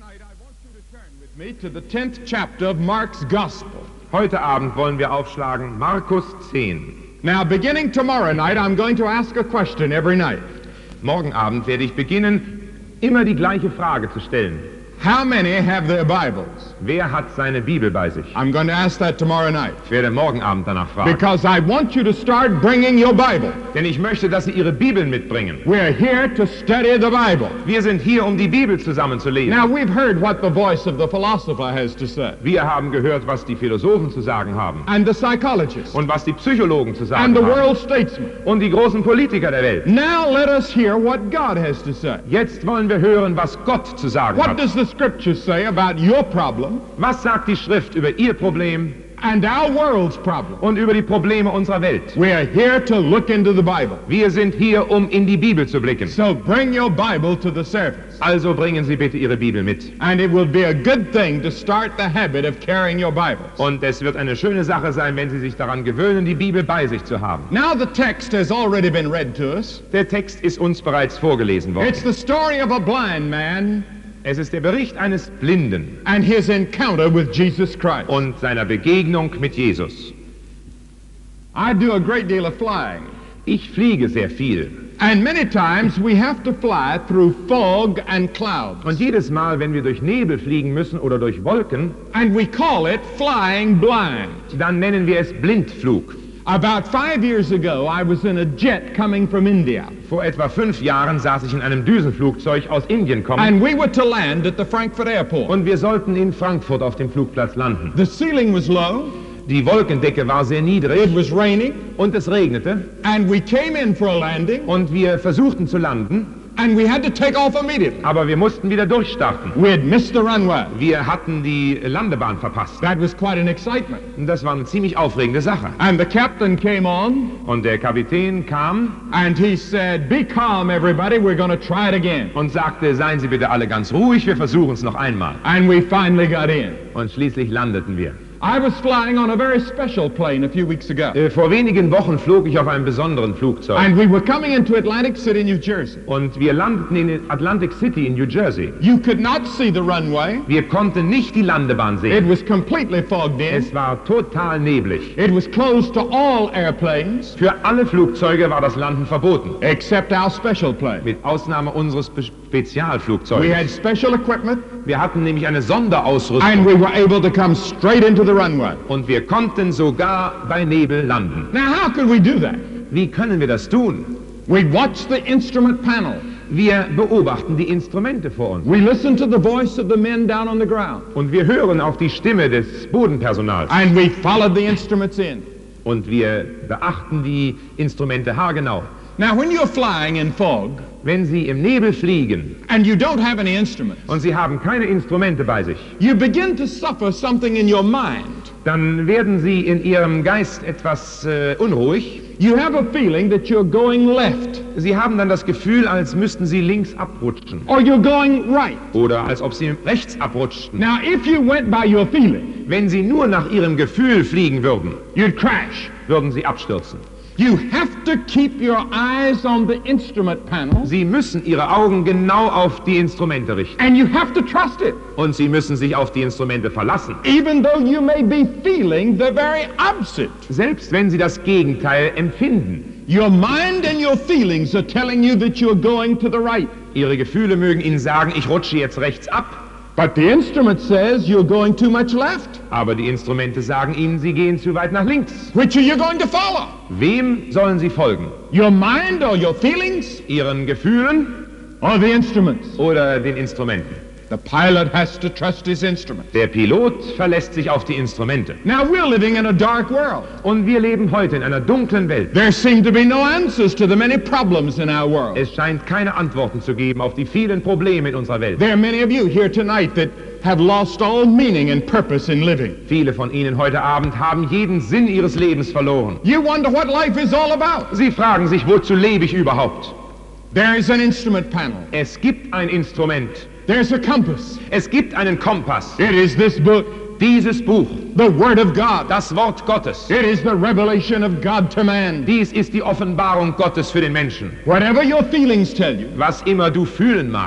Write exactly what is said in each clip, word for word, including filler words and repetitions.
Tonight I want you to turn with me to the tenth chapter of Mark's Gospel. Heute Abend wollen wir aufschlagen Markus zehn. Now, beginning tomorrow night, I'm going to ask a question every night. Morgen Abend werde ich beginnen, immer die gleiche Frage zu stellen. How many have their Bibles? Wer hat seine Bibel bei sich? I'm going to ask that tomorrow night. Ich werde morgen Abend danach fragen. Because I want you to start bringing your Bible. Denn ich möchte, dass Sie Ihre Bibeln mitbringen. We're here to study the Bible. Wir sind hier, um die Bibel zusammen zu lesen. Now, we've heard what the voice of the philosopher has to say. Wir haben gehört, was die Philosophen zu sagen haben. And the psychologists. Und was die Psychologen zu sagen And the haben. world statesmen. Und die großen Politiker der Welt. Now let us hear what God has to say. Jetzt wollen wir hören, was Gott zu sagen What hat. does the Scripture say about your problem Was sagt die Schrift über Ihr Problem and our world's problem? und über die Probleme unserer Welt? We are here to look into the Bible. Wir sind hier, um in die Bibel zu blicken. So bring your Bible to the service. Also bringen Sie bitte Ihre Bibel mit. And it will be a good thing to start the habit of carrying your Bibles. Und es wird eine schöne Sache sein, wenn Sie sich daran gewöhnen, die Bibel bei sich zu haben. Now the text has already been read to us. Der Text ist uns bereits vorgelesen worden. It's the story of a blind man Es ist der Bericht eines Blinden and his encounter with Jesus Christ. und seiner Begegnung mit Jesus. I do a great deal of flying. Ich fliege sehr viel. And many times we have to fly through fog and clouds. Und jedes Mal, wenn wir durch Nebel fliegen müssen oder durch Wolken, And we call it flying blind. dann nennen wir es Blindflug. About five years ago, I was in a jet coming from India. Vor etwa fünf Jahren saß ich in einem Düsenflugzeug aus Indien kommen And we were to land at the Frankfurt airport. und wir sollten in Frankfurt auf dem Flugplatz landen. The ceiling was low, Die Wolkendecke war sehr it niedrig was raining, und es regnete and we came in for a landing, und wir versuchten zu landen, and we had to take off immediately. aber wir mussten wieder durchstarten. We had missed the runway. Wir hatten die Landebahn verpasst. That was quite an excitement. Und das war eine ziemlich aufregende Sache. And the captain came on, Und der Kapitän kam and he said, "Be calm, everybody, we're going to try it again." und sagte, seien Sie bitte alle ganz ruhig, wir versuchen es noch einmal. And we finally got in. Und schließlich landeten wir. I was flying on a very special plane a few weeks ago. Äh, Vor wenigen Wochen flog ich auf einem besonderen Flugzeug. And we were coming into Atlantic City, New Jersey. Und wir landeten in Atlantic City in New Jersey. You could not see the runway. Wir konnten nicht die Landebahn It sehen. was completely fogged in. Es war total neblig. It was closed to all airplanes Für alle Flugzeuge war das Landen verboten. except our special plane. Mit Ausnahme unseres Be- We Spezialflugzeugs. had special equipment, Wir hatten nämlich eine and Sonderausrüstung. we were able to come straight into the runway. Und wir konnten sogar bei Nebel landen. Now, how could we do that? Wie können wir das tun? We watched the instrument panel. Wir beobachten die Instrumente vor uns. We listened to the voice of the men down on the ground. Und wir hören auf die Stimme des Bodenpersonals. And we followed the instruments in. Und wir beachten die Instrumente haargenau. Now, when you're flying in fog Wenn Sie im Nebel fliegen and you don't have any instruments, und Sie haben keine Instrumente bei sich, you begin to suffer something in your mind. dann werden Sie in Ihrem Geist etwas äh, unruhig. You have a feeling that you're going left Sie haben dann das Gefühl, als müssten Sie links abrutschen or you're going right. oder als ob Sie rechts abrutschten. Now, if you went by your feeling, Wenn Sie nur nach Ihrem Gefühl fliegen würden, you'd crash. würden Sie abstürzen. You have to keep your eyes on the instrument panel, Sie müssen Ihre Augen genau auf die Instrumente richten. and you have to trust it, Und Sie müssen sich auf die Instrumente verlassen. even though you may be feeling the very opposite. Selbst wenn Sie das Gegenteil empfinden. Your mind and your feelings are telling you that you're going to the right, Ihre Gefühle mögen Ihnen sagen, ich rutsche jetzt rechts ab. but the instrument says you're going too much left. Aber die Instrumente sagen Ihnen, Sie gehen zu weit nach links. Which are you going to follow? Wem sollen Sie folgen? Your mind or your feelings Ihren Gefühlen or the instruments? oder den Instrumenten? The pilot has to trust his instrument. Der Pilot verlässt sich auf die Instrumente. Now, we're living in a dark world. Und wir leben heute in einer dunklen Welt. There seem to be no answers to the many problems in our world. Es scheint keine Antworten zu geben auf die vielen Probleme in unserer Welt. There are many of you here tonight that have lost all meaning and purpose in living. Viele von Ihnen heute Abend haben jeden Sinn ihres Lebens verloren. You wonder what life is all about. Sie fragen sich, wozu lebe ich überhaupt? There is an instrument panel. Es gibt ein Instrument. There's a compass. Es gibt einen Kompass. It is this book, Dieses Buch, the Word of God. das Wort Gottes. It is the revelation of God to man. Dies ist die Offenbarung Gottes für den Menschen. Whatever your feelings tell you, Was immer du fühlen magst,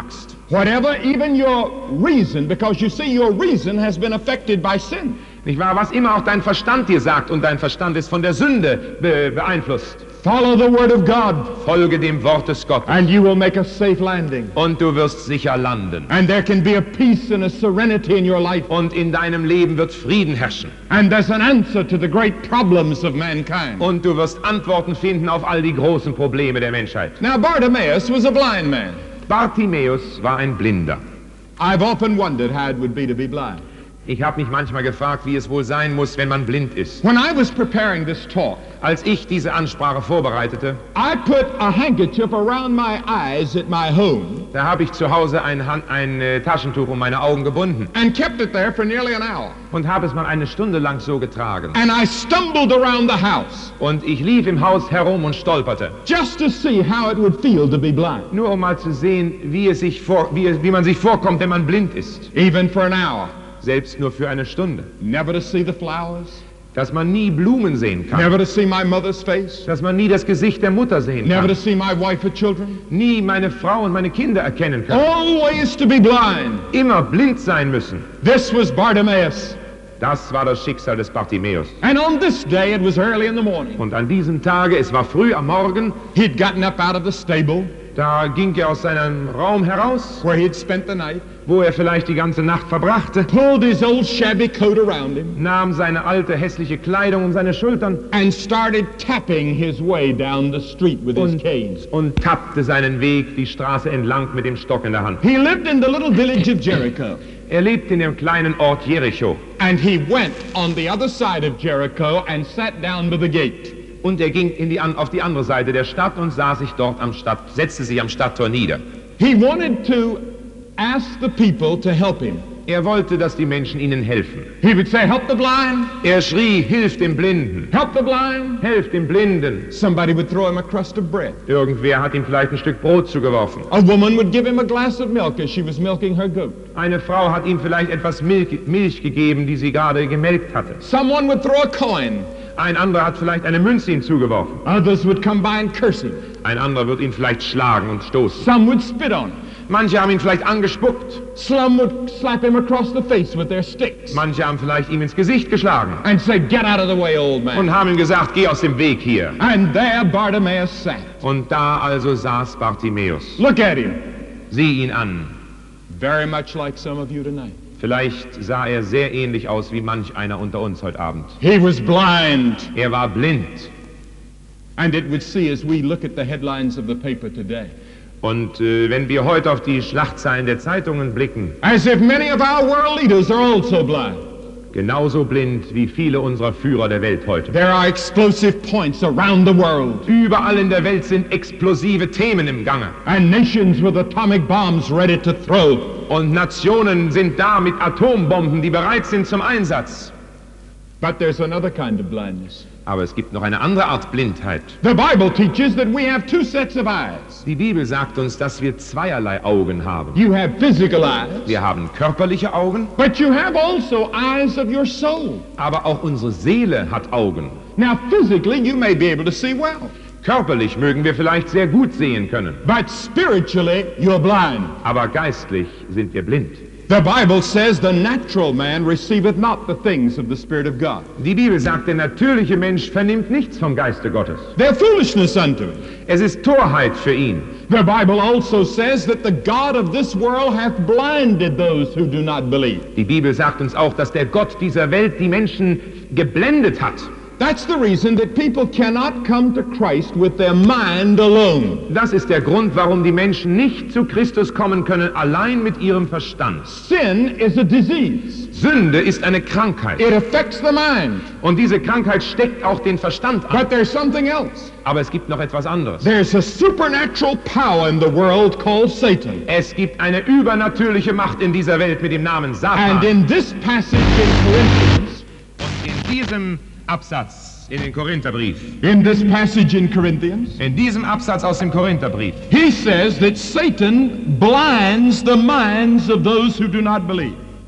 Whatever, even your reason, because you see your reason has been affected by sin. Nicht wahr? Was immer auch dein Verstand dir sagt, und dein Verstand ist von der Sünde be beeinflusst. Follow the word of God. Folge dem Wort des Gottes. And you will make a safe landing. Und du wirst sicher landen. And there can be a peace and a serenity in your life. Und in deinem Leben wird Frieden herrschen. And there's an answer to the great problems of mankind. Und du wirst Antworten finden auf all die großen Probleme der Menschheit. Now Bartimaeus was a blind man. Bartimäus war ein Blinder. I've often wondered how it would be to be blind. Ich habe mich manchmal gefragt, wie es wohl sein muss, wenn man blind ist. When I was preparing this talk, Als ich diese Ansprache vorbereitete, I put a handkerchief around my eyes at my home da habe ich zu Hause ein, Hand, ein äh, Taschentuch um meine Augen gebunden and kept it there for nearly an hour. und habe es mal eine Stunde lang so getragen. And I stumbled around the house Und ich lief im Haus herum und stolperte, just to see how it would feel to be blind, nur um mal zu sehen, wie, es sich vor, wie, es, wie man sich vorkommt, wenn man blind ist. even for an hour. Selbst nur für eine Stunde. Never to see the flowers, Dass man nie Blumen sehen kann. never to see my mother's face, Dass man nie das Gesicht der Mutter sehen never to kann. see my wife or children. Nie meine Frau und meine Kinder erkennen kann. Always to be blind. Immer blind sein müssen. This was Bartimaeus. Das war das Schicksal des Bartimäus. And on this day, it was early in the morning. Und an diesem Tage, es war früh am Morgen, He'd gotten up out of the stable da ging er aus seinem Raum heraus, where he'd spent the night, wo er vielleicht die ganze Nacht verbrachte, pulled his old shabby coat around him, nahm seine alte hässliche Kleidung um seine Schultern and started tapping his way down the street with his und, cane. und tappte seinen Weg die Straße entlang mit dem Stock in der Hand. He lived in the little village of Jericho, Er lebte in dem kleinen Ort Jericho. and he went on the other side of Jericho and sat down by the gate. Und er ging in die, auf die andere Seite der Stadt und sah sich dort am Stadt, setzte sich am Stadttor nieder. He wanted to ask the people to help him. Er wollte, dass die Menschen ihnen helfen. He would say, help the blind, Er schrie, hilf dem Blinden, help the blind. helf dem Blinden. Somebody would throw him a crust of bread. Irgendwer hat ihm vielleicht ein Stück Brot zugeworfen. A woman would give him a glass of milk as she was milking her goat. Eine Frau hat ihm vielleicht etwas Milch, Milch gegeben, die sie gerade gemelkt hatte. Someone would throw a coin. Ein anderer hat vielleicht eine Münze ihm zugeworfen. Others would come by and curse him. Ein anderer wird ihn vielleicht schlagen und stoßen. Some would spit on him. Manche haben ihn vielleicht angespuckt. Some would slap him across the face with their sticks Manche haben vielleicht ihm ins Gesicht geschlagen and say, get out of the way, old man. und haben ihm gesagt, geh aus dem Weg hier. And there Bartimaeus sat. Und da also saß Bartimäus. Look at him. Sieh ihn an. Very much like some of you tonight. Vielleicht sah er sehr ähnlich aus wie manch einer unter uns heute Abend. He was blind. Er war blind. And it would see as we look at the headlines of the paper today, Und äh, wenn wir heute auf die Schlagzeilen der Zeitungen blicken, as if many of our world leaders are also blind. genauso blind wie viele unserer Führer der Welt heute. There are explosive points around the world, Überall in der Welt sind explosive Themen im Gange. and nations with atomic bombs ready to throw. Und Nationen sind da mit Atombomben, die bereit sind zum Einsatz. But there's another kind of blindness. Aber es gibt noch eine andere Art Blindheit. The Bible teaches that we have two sets of eyes. Die Bibel sagt uns, dass wir zweierlei Augen haben. You have physical eyes, Wir haben körperliche Augen, but you have also eyes of your soul. aber auch unsere Seele hat Augen. Now, physically, you may be able to see well, Körperlich mögen wir vielleicht sehr gut sehen können, but spiritually, you're blind. aber geistlich sind wir blind. The Bible says the natural man receiveth not the things of the Spirit of God. Die Bibel sagt, der natürliche Mensch vernimmt nichts vom Geiste Gottes. They're foolishness unto him. Es ist Torheit für ihn. The Bible also says that the God of this world hath blinded those who do not believe. Die Bibel sagt uns auch, dass der Gott dieser Welt die Menschen geblendet hat. That's the reason that people cannot come to Christ with their mind alone. Das ist der Grund, warum die Menschen nicht zu Christus kommen können, allein mit ihrem Verstand. Sin is a disease. Sünde ist eine Krankheit. It affects the mind. Und diese Krankheit steckt auch den Verstand an. But there's something else. Aber es gibt noch etwas anderes. There's a supernatural power in the world called Satan. Es gibt eine übernatürliche Macht in dieser Welt mit dem Namen Satan. And in this passage in Corinthians, Und in diesem Absatz in den Korintherbrief, in this passage in Corinthians, in diesem Absatz aus dem Korintherbrief, he says that Satan blinds the minds of those who do not believe.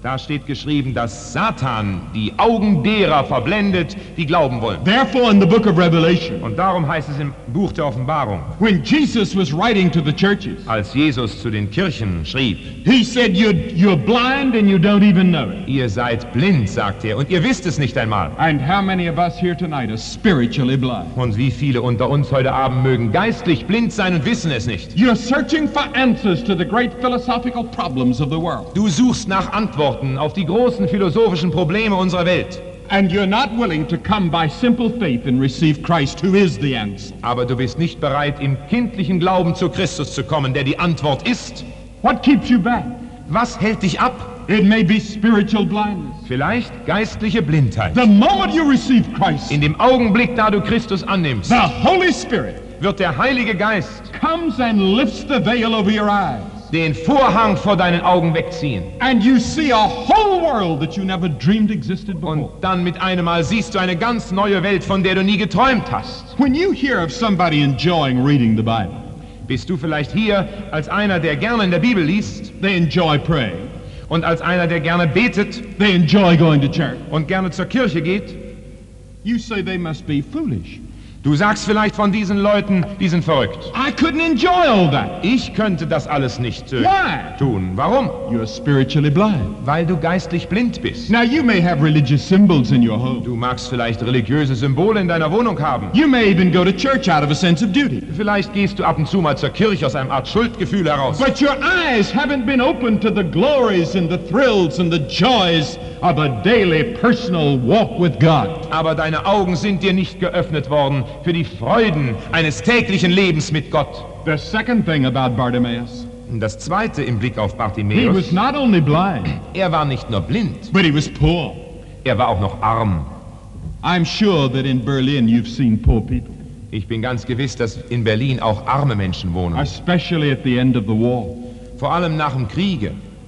Da steht geschrieben, dass Satan die Augen derer verblendet, die glauben wollen. Therefore, in the book of Revelation, Und darum heißt es im Buch der Offenbarung, when Jesus was writing to the churches, als Jesus zu den Kirchen schrieb, he said, you're, you're blind and you don't even know it. ihr seid blind, sagt er, und ihr wisst es nicht einmal. And how many of us here tonight are spiritually blind? Und wie viele unter uns heute Abend mögen geistlich blind sein und wissen es nicht. You're searching for answers to the great philosophical problems of the world. Du suchst nach Antworten auf die großen philosophischen Probleme unserer Welt. And you're not willing to come by simple faith and receive Christ, who is the answer. Aber du bist nicht bereit, im kindlichen Glauben zu Christus zu kommen, der die Antwort ist. What keeps you back? Was hält dich ab? It may be spiritual blindness. Vielleicht geistliche Blindheit. The moment you receive Christ, In dem Augenblick, da du Christus annimmst, the Holy Spirit wird der Heilige Geist comes and lifts the veil over your eyes. den Vorhang vor deinen Augen wegziehen. And you see a whole world that you never dreamed existed before. Und dann mit einem Mal siehst du eine ganz neue Welt, von der du nie geträumt hast. When you hear of somebody enjoying reading the Bible, Bist du vielleicht hier als einer, der gerne in der Bibel liest they enjoy praying, und als einer, der gerne betet they enjoy going to church, und gerne zur Kirche geht? you say they must be foolish. Du sagst vielleicht von diesen Leuten, die sind verrückt. I couldn't enjoy all that. Ich könnte das alles nicht äh, Why? tun. Warum? You're spiritually blind. Weil du geistlich blind bist. Now you may have religious symbols in your home. Du magst vielleicht religiöse Symbole in deiner Wohnung haben. You may even go to church out of a sense of duty. Vielleicht gehst du ab und zu mal zur Kirche aus einer Art Schuldgefühl heraus. But your eyes haven't been opened to the glories and the thrills and the joys of a daily personal walk with God. Aber deine Augen sind dir nicht geöffnet worden für die Freuden eines täglichen Lebens mit Gott. The second thing about Bartimaeus, Und das Zweite im Blick auf he Bartimäus, was not only blind, er war nicht nur blind, but he was poor. er war auch noch arm. I'm sure that in Berlin you've seen poor people, Ich bin ganz gewiss, dass in Berlin auch arme Menschen wohnen. especially at the end of the wall. Vor allem nach dem Kriege.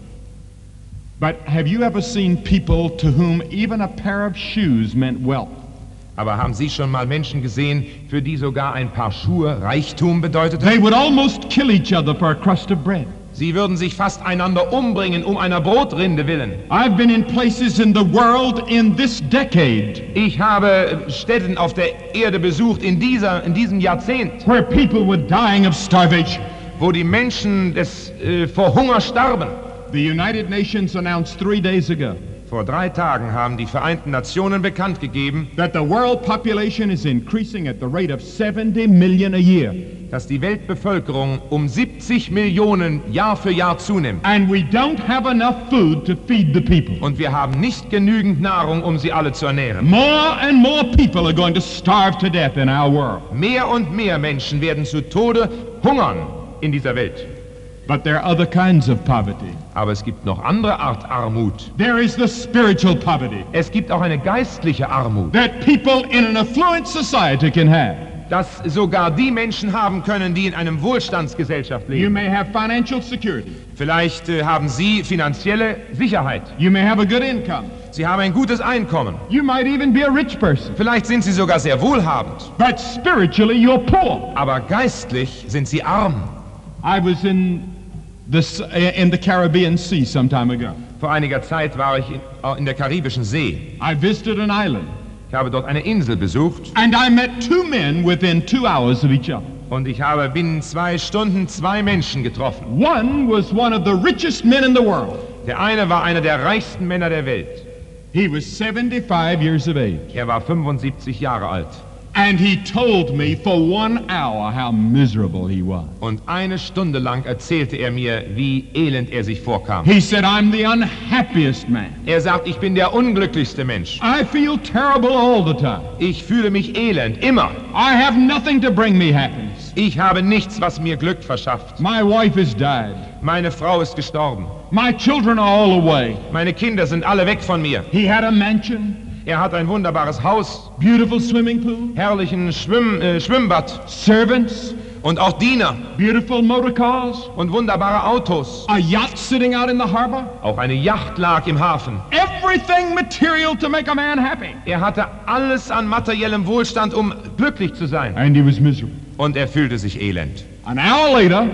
But have you ever seen people to whom even a pair of shoes meant wealth? Aber haben Sie schon mal Menschen gesehen, für die sogar ein paar Schuhe Reichtum bedeutete? They would almost kill each other for a crust of bread. Sie würden sich fast einander umbringen, um einer Brotrinde willen. I've been in places in the world in this decade Ich habe Städten auf der Erde besucht in, dieser, in diesem Jahrzehnt, where people were dying of starvation. wo die Menschen des, äh, vor Hunger starben. The United Nations announced three days ago Vor drei Tagen haben die Vereinten Nationen bekannt gegeben, that the world population is increasing at the rate of seventy million a year. dass die Weltbevölkerung um siebzig Millionen Jahr für Jahr zunimmt. And we don't have enough food to feed the people. Und wir haben nicht genügend Nahrung, um sie alle zu ernähren. More and more people are going to starve to death in our world. Mehr und mehr Menschen werden zu Tode hungern in dieser Welt. But there are other kinds of poverty. Aber es gibt noch andere Art Armut. There is the spiritual poverty Es gibt auch eine geistliche Armut, that people in an affluent society can have. das sogar die Menschen haben können, die in einem Wohlstandsgesellschaft You leben. may have financial security. Vielleicht äh, haben sie finanzielle Sicherheit. You may have a good income. Sie haben ein gutes Einkommen. You might even be a rich person. Vielleicht sind sie sogar sehr wohlhabend. But spiritually, you're poor. Aber geistlich sind sie arm. I was in the, s- in the Caribbean Sea some time ago. Vor einiger Zeit war ich in, äh, in der Karibischen See. I visited an island, Ich habe dort eine Insel besucht and I met two men within two hours of each other. und ich habe binnen zwei Stunden zwei Menschen getroffen. One was one of the richest men in the world. Der eine war einer der reichsten Männer der Welt. He was seventy-five years of age. Er war fünfundsiebzig Jahre alt. And he told me for one hour how miserable he was. Und eine Stunde lang erzählte er mir, wie elend er sich vorkam. He said, I'm the unhappiest man. Er sagt, ich bin der unglücklichste Mensch. I feel terrible all the time. Ich fühle mich elend, immer. I have nothing to bring me happiness. Ich habe nichts, was mir Glück verschafft. My wife has died. Meine Frau ist gestorben. My children are all away. Meine Kinder sind alle weg von mir. He had a mansion, Er hat ein wunderbares Haus, beautiful swimming pool, herrlichen Schwimm, äh, Schwimmbad servants, und auch Diener beautiful motor cars, und wunderbare Autos. a yacht sitting out in the harbor. Auch eine Yacht lag im Hafen. Everything material to make a man happy. Er hatte alles an materiellem Wohlstand, um glücklich zu sein. And he was miserable. Und er fühlte sich elend. An hour later,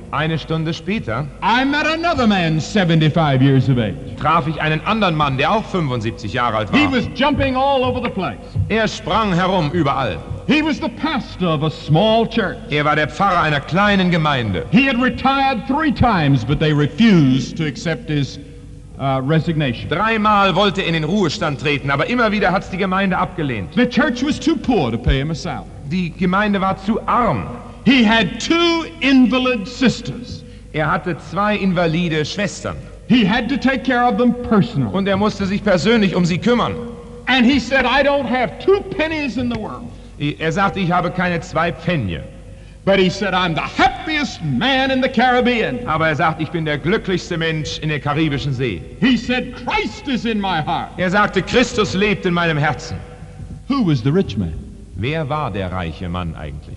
Eine Stunde später I met another man seventy-five years of age. traf ich einen anderen Mann, der auch fünfundsiebzig Jahre alt He war. was jumping all over the place. Er sprang herum überall. He was the pastor of a small church. Er war der Pfarrer einer kleinen Gemeinde. He had retired three times, but they refused to accept his uh, resignation. Dreimal wollte er in den Ruhestand treten, aber immer wieder hat es die Gemeinde abgelehnt. The church was too poor to pay him a salary. Die Gemeinde war zu arm. He had two invalid sisters. Er hatte zwei invalide Schwestern He had to take care of them personally. und er musste sich persönlich um sie kümmern. And he said, I don't have two pennies in the world. Er sagte, ich habe keine zwei Pfennige. But he said, I'm the happiest man in the Caribbean. Aber er sagt, ich bin der glücklichste Mensch in der karibischen See. He said, Christ is in my heart. Er sagte, Christus lebt in meinem Herzen. Who was the rich man? Wer war der reiche Mann eigentlich?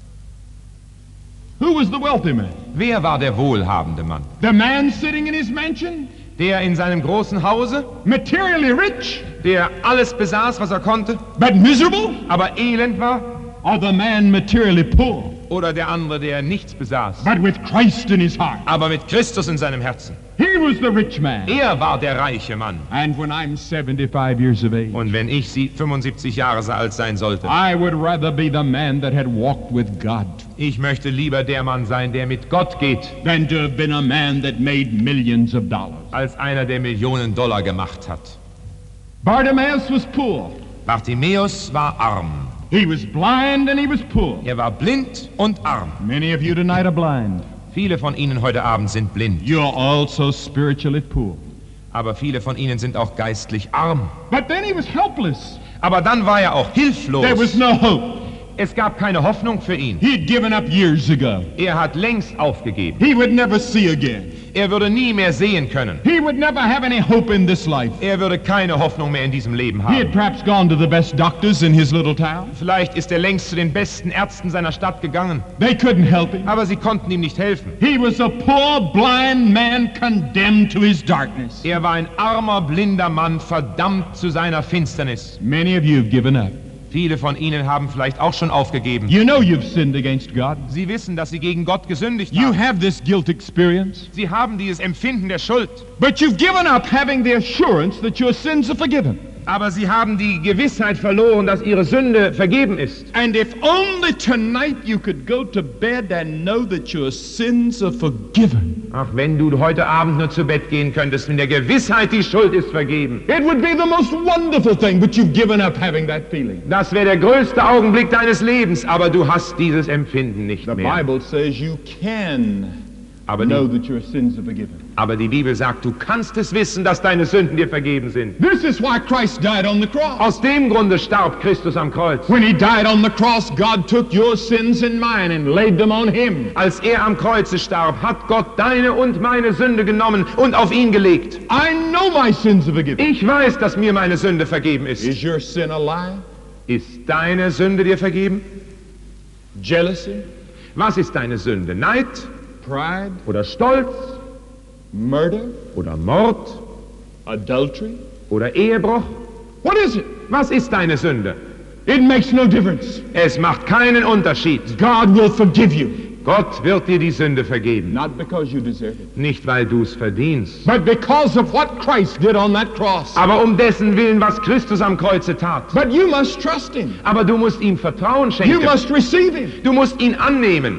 Who was the wealthy man? Wer war der wohlhabende Mann? The man sitting in his mansion? Der in seinem großen Hause, Materially rich, der alles besaß, was er konnte, but miserable? aber elend war? Or the man materially poor, Oder der andere, der nichts besaß, but with Christ in his heart? aber mit Christus in seinem Herzen? He was the rich man. Er war der reiche Mann. And when I'm seventy-five years of age, Und wenn ich sie fünfundsiebzig Jahre alt sein sollte, I would rather be the man that had walked with God ich möchte lieber der Mann sein, der mit Gott geht, than to have been a man that made millions of dollars. als einer, der Millionen Dollar gemacht hat. Bartimaeus was poor. Bartimäus war arm. He was blind and he was poor. Er war blind und arm. Many of you tonight are blind. Viele von Ihnen heute Abend sind blind, You're also spiritually poor. aber viele von Ihnen sind auch geistlich arm. But then he was helpless. Aber dann war er auch hilflos. There was no hope. Es gab keine Hoffnung für ihn. He had given up years ago. Er hat längst aufgegeben. He would never see again. Er würde nie mehr sehen können. He would never have any hope in this life. Er würde keine Hoffnung mehr in diesem Leben He had haben. perhaps gone to the best doctors in his little town. Vielleicht ist er längst zu den besten Ärzten seiner Stadt gegangen, They couldn't help him. aber sie konnten ihm nicht helfen. He was a poor, blind man condemned to his darkness. Er war ein armer, blinder Mann, verdammt zu seiner Finsternis. Many of you have given up. Viele von Ihnen haben vielleicht auch schon aufgegeben. You know you've sinned against God. Sie wissen, dass Sie gegen Gott gesündigt You haben. have this guilt experience. Sie haben dieses Empfinden der Schuld. But you've given up having the assurance that your sins are forgiven. Aber Sie haben die Gewissheit verloren, dass Ihre Sünde vergeben ist. And if only tonight you could go to bed and know that your sins are forgiven. Ach, wenn du heute Abend nur zu Bett gehen könntest, in der Gewissheit, die Schuld ist vergeben. It would be the most wonderful thing, but you've given up having that feeling. Das wäre der größte Augenblick deines Lebens, aber du hast dieses Empfinden nicht The mehr. Bible says you can Aber know die, that your sins are forgiven. aber die Bibel sagt, du kannst es wissen, dass deine Sünden dir vergeben sind. This is why Christ died on the cross. Aus dem Grunde starb Christus am Kreuz. When he died on the cross, God took your sins and mine and laid them on him. Als er am Kreuze starb, hat Gott deine und meine Sünde genommen und auf ihn gelegt. I know my sins are forgiven. Ich weiß, dass mir meine Sünde vergeben ist. Is your sin a lie? Ist deine Sünde dir vergeben? Jealousy? Was ist deine Sünde? Neid Pride? oder Stolz Murder? oder Mord Adultery? oder Ehebruch? What is it? Was ist deine Sünde? It makes no difference. Es macht keinen Unterschied. God will forgive you. Gott wird dir die Sünde vergeben. Not because you deserve it, Nicht, weil du es verdienst, but because of what Christ did on that cross. aber um dessen Willen, was Christus am Kreuze tat. But you must trust him. Aber du musst ihm Vertrauen You schenken. must receive him. Du musst ihn annehmen.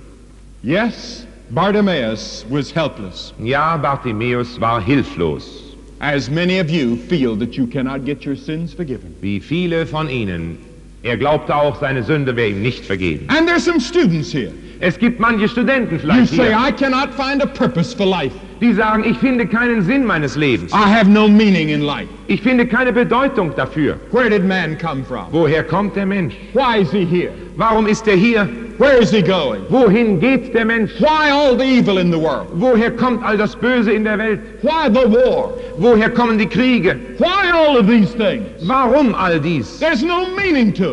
Yes, Bartimaeus was helpless, Ja, Bartimäus war hilflos. as many of you feel that you cannot get your sins forgiven. Wie viele von ihnen. Er glaubte auch, seine Sünde wäre ihm nicht vergeben. And there's some students here. Es gibt manche Studenten You vielleicht say, hier, I cannot find a purpose for life. die sagen, ich finde keinen Sinn meines Lebens. I have no meaning in life. Ich finde keine Bedeutung dafür. Where did man come from? Woher kommt der Mensch? Why is he here? Warum ist er hier? Where is he going? Wohin geht der Mensch? Why all the evil in the world? Woher kommt all das Böse in der Welt? Why the war? Woher kommen die Kriege? Why all of these things? Warum all dies? There's no meaning to it.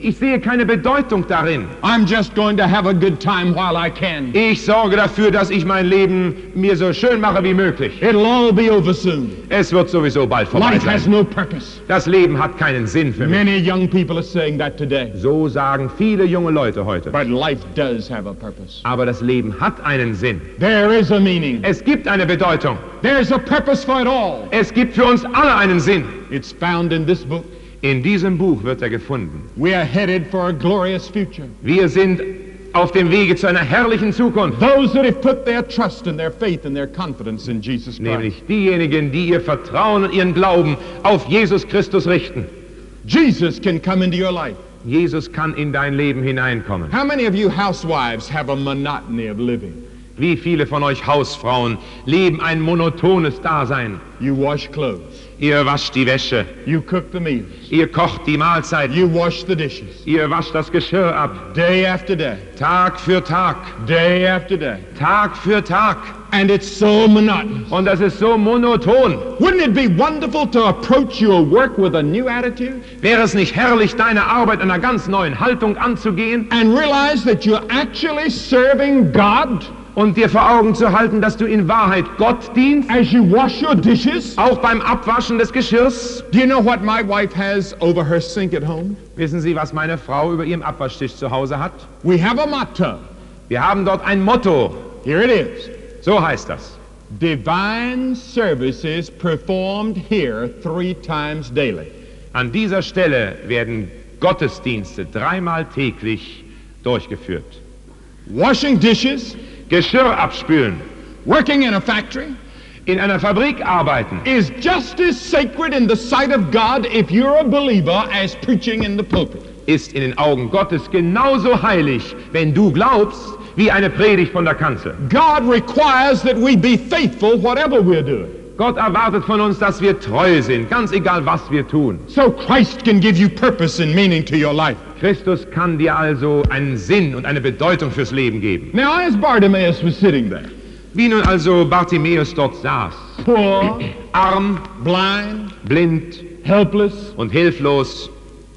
Ich sehe keine Bedeutung darin. I'm just going to have a good time while I can. Ich sorge dafür, dass ich mein Leben mir so schön mache wie möglich. It'll all be over soon. Es wird sowieso bald vorbei Life has sein. no purpose. Das Leben hat keinen Sinn für mich. Many young people are saying that today. So sagen viele junge Leute heute. But life does have a purpose. Aber das Leben hat einen Sinn. There is a meaning. Es gibt eine Bedeutung. There's a purpose for it all. Es gibt für uns alle einen Sinn. It's found in this book. In diesem Buch wird er gefunden. We are headed for a glorious future. Wir sind auf dem Wege zu einer herrlichen Zukunft. Those that have put their trust and their faith and their confidence in Jesus Christ. Nämlich diejenigen, die ihr Vertrauen und ihren Glauben auf Jesus Christus richten. Jesus can come into your life. Jesus kann in dein Leben hineinkommen. How many of you housewives have a monotony of living? Wie viele von euch Hausfrauen leben ein monotones Dasein? You wash clothes. Ihr wascht die Wäsche, You cook the meals. ihr kocht die Mahlzeit, You wash the dishes. ihr wascht das Geschirr ab. Day after day. Tag für Tag, Day after day. Tag für Tag. And it's so monotonous. Und das ist so monoton. Wouldn't it be wonderful to approach your work with a new attitude Wäre es nicht herrlich, deine Arbeit in einer ganz neuen Haltung anzugehen and realize that you're actually serving God und dir vor Augen zu halten, dass du in Wahrheit Gott dienst, as you wash your dishes? auch beim Abwaschen des Geschirrs? Do you know what my wife has over her sink at home? Wissen Sie, was meine Frau über ihrem Abwaschtisch zu Hause hat? We have a motto. Wir haben dort ein Motto. Here it is. So heißt das. Divine services performed here three times daily. An dieser Stelle werden Gottesdienste dreimal täglich durchgeführt. Washing dishes, Geschirr abspülen, working in a factory, in einer Fabrik arbeiten, is just as sacred in the sight of God if you're a believer as preaching in the pulpit. ist in den Augen Gottes genauso heilig, wenn du glaubst, wie eine Predigt von der Kanzel. God requires that we be faithful whatever we're doing. Gott erwartet von uns, dass wir treu sind, ganz egal, was wir tun. So Christ can give you purpose and meaning to your life. Christus kann dir also einen Sinn und eine Bedeutung fürs Leben geben. Now, as Bartimaeus was sitting there, Wie nun also Bartimäus dort saß, poor, arm, blind, blind helpless, und hilflos,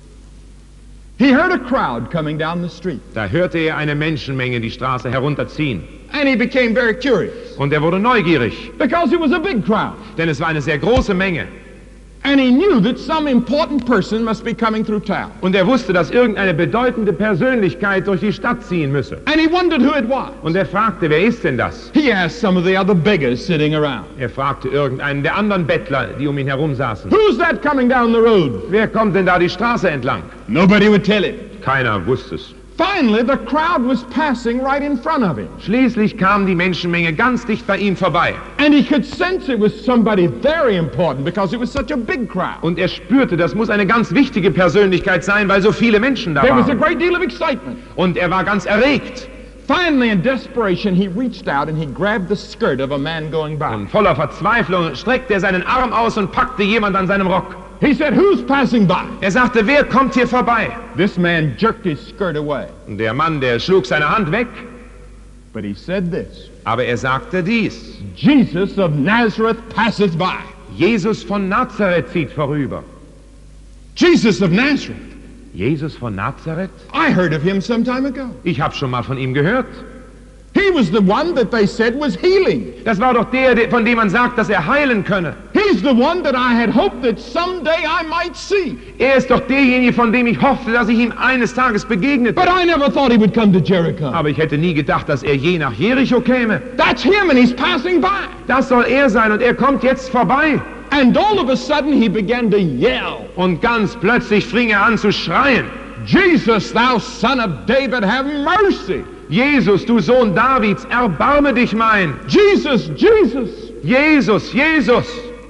he heard a crowd coming down the street, da hörte er eine Menschenmenge die Straße herunterziehen. and he became very curious Und er wurde neugierig, because it was a big crowd, denn es war eine sehr große Menge. and he knew that some important person must be coming through town, Und er wusste, dass irgendeine bedeutende Persönlichkeit durch die Stadt ziehen müsse. and he wondered who it was. Und er fragte, wer ist denn das? He asked some of the other beggars sitting around, Er fragte irgendeinen der anderen Bettler, die um ihn herum saßen. who's that coming down the road? Wer kommt denn da die Straße entlang? Nobody would tell him. Keiner wusste es. Finally, the crowd was passing right in front of him, Schließlich kam die Menschenmenge ganz dicht bei ihm vorbei. and he could sense it was somebody very important because it was such a big crowd. Und er spürte, das muss eine ganz wichtige Persönlichkeit sein, weil so viele Menschen da There was a waren. great deal of excitement. Und er war ganz erregt. Finally, in desperation, he reached out and he grabbed the skirt of a man going by. Und voller Verzweiflung streckte er seinen Arm aus und packte jemand an seinem Rock. He said, "Who's passing by?" Er sagte, wer kommt hier vorbei? This man jerked his skirt away, Und der Mann, der schlug seine Hand weg, but he said this, aber er sagte dies. "Jesus of Nazareth passes by." Jesus von Nazareth zieht vorüber. Jesus of Nazareth. Jesus von Nazareth? I heard of him some time ago. Ich habe schon mal von ihm gehört. He was the one that they said was healing. Das war doch der, der- von dem man sagt, dass er heilen könne. He's the one that I had hoped that someday I might see. Er ist doch derjenige, von dem ich hoffte, dass ich ihm eines Tages begegnete. But I never thought he would come to Jericho. Aber ich hätte nie gedacht, dass er je nach Jericho käme. That's him, and he's passing by. Das soll er sein und er kommt jetzt vorbei. And all of a sudden he began to yell, Und ganz plötzlich fing er an zu schreien. "Jesus, thou son of David, have mercy! Jesus, du Sohn Davids, erbarme dich mein. Jesus, Jesus!" Jesus, Jesus.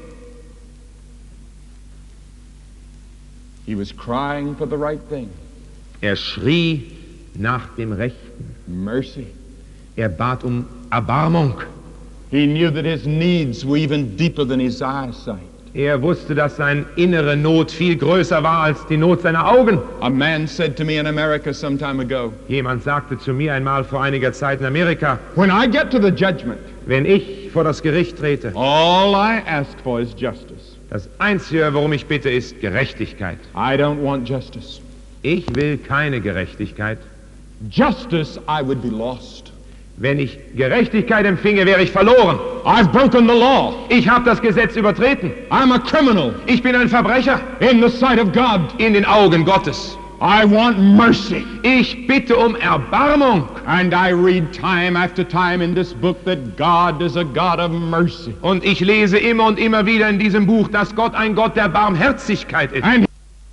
He was crying for the right thing. Er schrie nach dem Rechten. Mercy. Er bat um Erbarmung. He knew that his needs were even deeper than his eyesight. Er wusste, dass seine innere Not viel größer war als die Not seiner Augen. A man said to me in America some time ago, Jemand sagte zu mir einmal vor einiger Zeit in Amerika, "When I get to the judgment, wenn ich vor das Gericht trete, all I ask for is justice. das Einzige, worum ich bitte, ist Gerechtigkeit. I don't want justice. Ich will keine Gerechtigkeit. Justice, I would be lost. Wenn ich Gerechtigkeit empfinge, wäre ich verloren. I've broken the law. Ich habe das Gesetz übertreten. I'm a criminal. Ich bin ein Verbrecher In the sight of God. in den Augen Gottes. I want mercy. Ich bitte um Erbarmung. And I read time after time in this book that God is a God of mercy. Und ich lese immer und immer wieder in diesem Buch, dass Gott ein Gott der Barmherzigkeit ist. And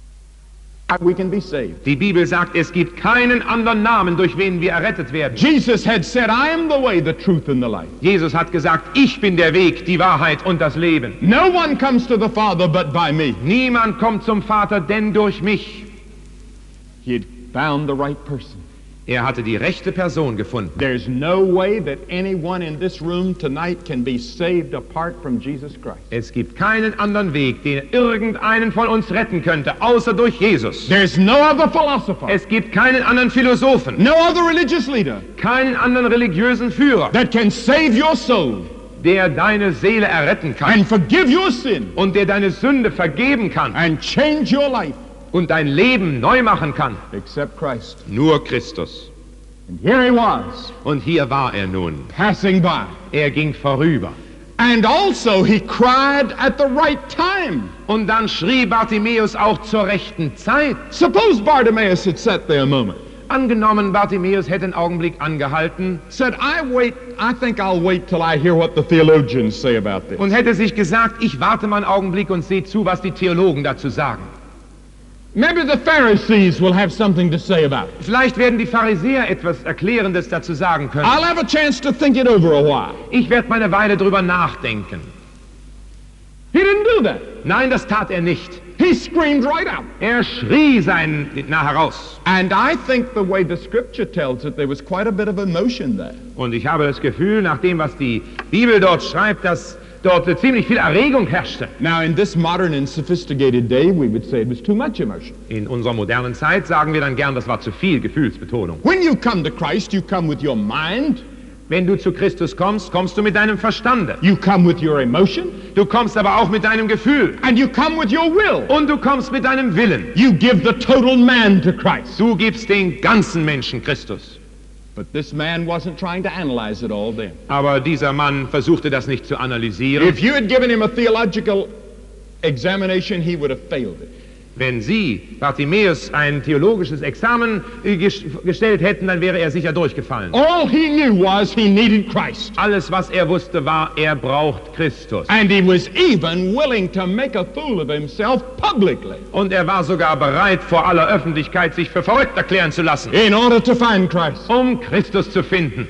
we can be saved. Die Bibel sagt, es gibt keinen anderen Namen, durch wen wir errettet werden. Jesus had said, I am the way, the truth, and the life. Jesus hat gesagt, ich bin der Weg, die Wahrheit und das Leben. No one comes to the Father but by me. Niemand kommt zum Vater, denn durch mich. He had found the right person. Er hatte die rechte Person gefunden. There's no way that anyone in this room tonight can be saved apart from Jesus Christ. Es gibt keinen anderen Weg, den irgendeinen von uns retten könnte, außer durch Jesus. There's no other philosopher, Es gibt keinen anderen Philosophen, no other religious leader keinen anderen religiösen Führer, that can save your soul der deine Seele erretten kann and forgive your sin und der deine Sünde vergeben kann and change your life und dein Leben neu machen kann. except Christ. Nur Christus. And here he was, Und hier war er nun. passing by. Er ging vorüber. And also he cried at the right time. Und dann schrie Bartimäus auch zur rechten Zeit. Suppose Bartimaeus had sat there a moment, Angenommen, Bartimäus hätte einen Augenblick angehalten said, I wait, I think I'll wait till I hear what the theologians say about this. und hätte sich gesagt, ich warte mal einen Augenblick und sehe zu, was die Theologen dazu sagen. Maybe the Pharisees will have something to say about it. Vielleicht werden die Pharisäer etwas Erklärendes dazu sagen können. I'll have a chance to think it over a while. Ich werde mal eine Weile drüber nachdenken. He didn't do that. Nein, das tat er nicht. He screamed right out. Er schrie sein na heraus. And I think the way the scripture tells it, there was quite a bit of emotion there. Und ich habe das Gefühl, nach dem, was die Bibel dort schreibt, dass dort ziemlich viel Erregung herrschte. Now, in this modern and sophisticated day, we would say it was too much emotion. In unserer modernen Zeit sagen wir dann gern, das war zu viel Gefühlsbetonung. When you come to Christ, you come with your mind, Wenn du zu Christus kommst, kommst du mit deinem Verstande. you come with your emotion, Du kommst aber auch mit deinem Gefühl. and you come with your will. Und du kommst mit deinem Willen. You give the total man to Christ. Du gibst den ganzen Menschen Christus. But this man wasn't trying to analyze it all then. Aber dieser Mann versuchte das nicht zu analysieren. If you had given him a theological examination, he would have failed it. Wenn Sie Bartimäus ein theologisches Examen äh, ges- gestellt hätten, dann wäre er sicher durchgefallen. All he knew was he needed Christ. Alles, was er wusste, war, er braucht Christus. And he was even willing to make a fool of himself publicly Und er war sogar bereit, vor aller Öffentlichkeit sich für verrückt erklären zu lassen, in order to find Christ. um Christus zu finden.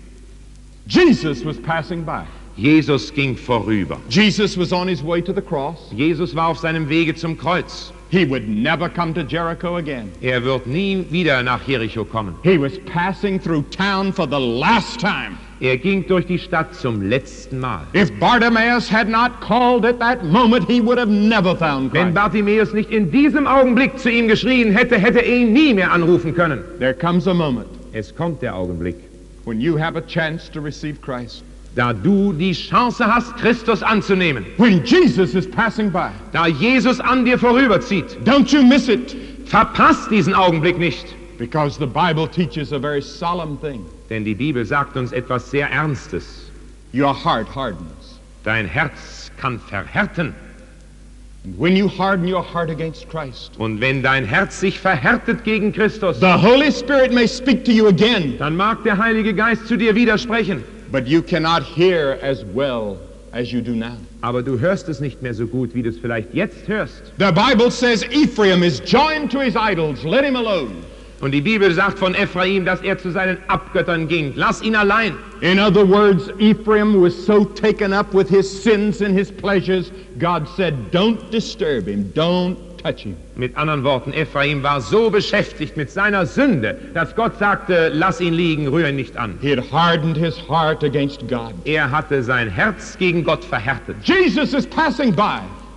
Jesus was passing by. Jesus ging vorüber. Jesus was on his way to the cross. Jesus war auf seinem Wege zum Kreuz. He would never come to Jericho again. Er wird nie wieder nach Jericho kommen. He was passing through town for the last time. Er ging durch die Stadt zum letzten Mal. If Bartimaeus had not called at that moment, he would have never found Wenn Christ. Bartimäus nicht in diesem Augenblick zu ihm geschrien hätte, hätte er ihn nie mehr anrufen können. There comes a moment Es kommt der Augenblick, when you have a chance to receive Christ. da du die Chance hast, Christus anzunehmen. When Jesus is passing by. Da Jesus an dir vorüberzieht. Don't you miss it, Verpasst diesen Augenblick nicht. because the Bible teaches a very solemn thing. Denn die Bibel sagt uns etwas sehr Ernstes. Your heart hardens. Dein Herz kann verhärten. And when you harden your heart against Christ, Und wenn dein Herz sich verhärtet gegen Christus, the Holy Spirit may speak to you again, dann mag der Heilige Geist zu dir widersprechen. but you cannot hear as well as you do now. Aber du hörst es nicht mehr so gut, wie du es vielleicht jetzt hörst. The Bible says Ephraim is joined to his idols. Let him alone. Und die Bibel sagt von Ephraim, dass er zu seinen Abgöttern ging. Lass ihn allein. In other words, Ephraim was so taken up with his sins and his pleasures, God said, don't disturb him, don't touch him. Mit anderen Worten, Ephraim war so beschäftigt mit seiner Sünde, dass Gott sagte, lass ihn liegen, rühr ihn nicht an. He had hardened his heart against God. Er hatte sein Herz gegen Gott verhärtet. Jesus is passing by.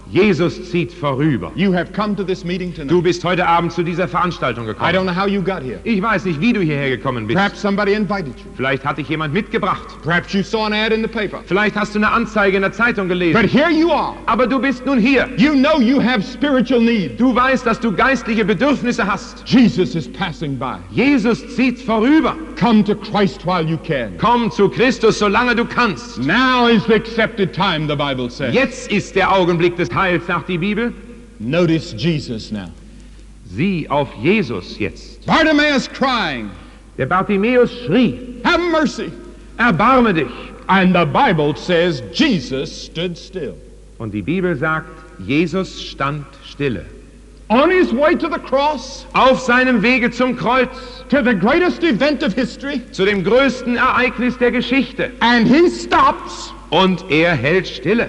Jesus zieht vorüber. You have come to this meeting tonight. Du bist heute Abend zu dieser Veranstaltung I gekommen. don't know how you got here. Ich weiß nicht, wie du hierher gekommen bist. Perhaps somebody invited you. Vielleicht hat dich jemand mitgebracht. Perhaps you saw an ad in the paper. Vielleicht hast du eine Anzeige in der Zeitung gelesen. But here you are. Aber du bist nun hier. You know you have spiritual need. Du weißt, dass du geistliche Bedürfnisse hast. Jesus is passing by. Jesus zieht vorüber. Come to Christ while you can. Komm zu Christus, solange du kannst. Now is the accepted time, the Bible says. Jetzt ist der Augenblick des Heils, sagt die Bibel. Notice Jesus now. Sieh auf Jesus jetzt. Bartimaeus crying, Der Bartimäus schrie, have mercy. erbarme dich. And the Bible says Jesus stood still. Und die Bibel sagt, Jesus stand stille. On his way to the cross, Auf seinem Wege zum Kreuz, to the greatest event of history, zu dem größten Ereignis der Geschichte. and he stops Und er hält stille,